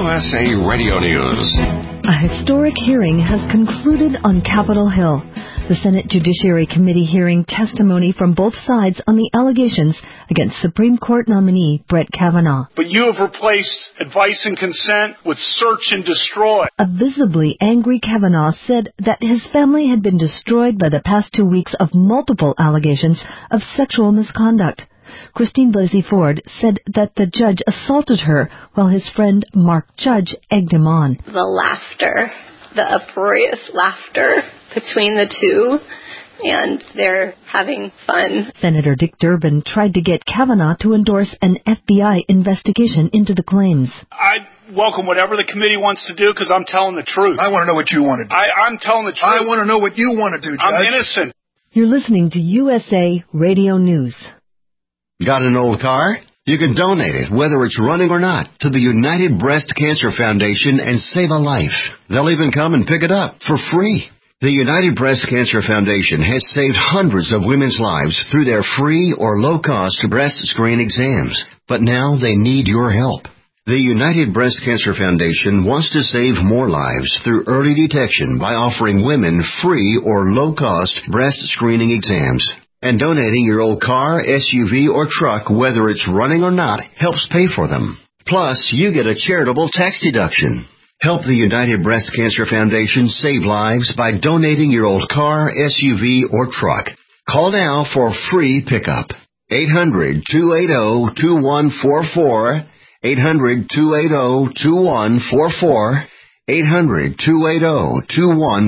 USA Radio News. A historic hearing has concluded on Capitol Hill. The Senate Judiciary Committee hearing testimony from both sides on the allegations against Supreme Court nominee Brett Kavanaugh. But you have replaced advice and consent with search and destroy. A visibly angry Kavanaugh said that his family had been destroyed by the past 2 weeks of multiple allegations of sexual misconduct. Christine Blasey Ford said that the judge assaulted her while his friend Mark Judge egged him on. The laughter, the uproarious laughter between the two, and they're having fun. Senator Dick Durbin tried to get Kavanaugh to endorse an FBI investigation into the claims. I welcome whatever the committee wants to do because I'm telling the truth. I want to know what you want to do. I'm telling the truth. I want to know what you want to do, Judge. I'm innocent. You're listening to USA Radio News. Got an old car? You can donate it, whether it's running or not, to the United Breast Cancer Foundation and save a life. They'll even come and pick it up for free. The United Breast Cancer Foundation has saved hundreds of women's lives through their free or low-cost breast screen exams, but now they need your help. The United Breast Cancer Foundation wants to save more lives through early detection by offering women free or low-cost breast screening exams. And donating your old car, SUV, or truck, whether it's running or not, helps pay for them. Plus, you get a charitable tax deduction. Help the United Breast Cancer Foundation save lives by donating your old car, SUV, or truck. Call now for free pickup. 800-280-2144. 800-280-2144.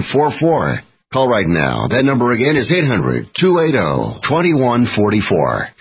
800-280-2144. Call right now. That number again is 800-280-2144.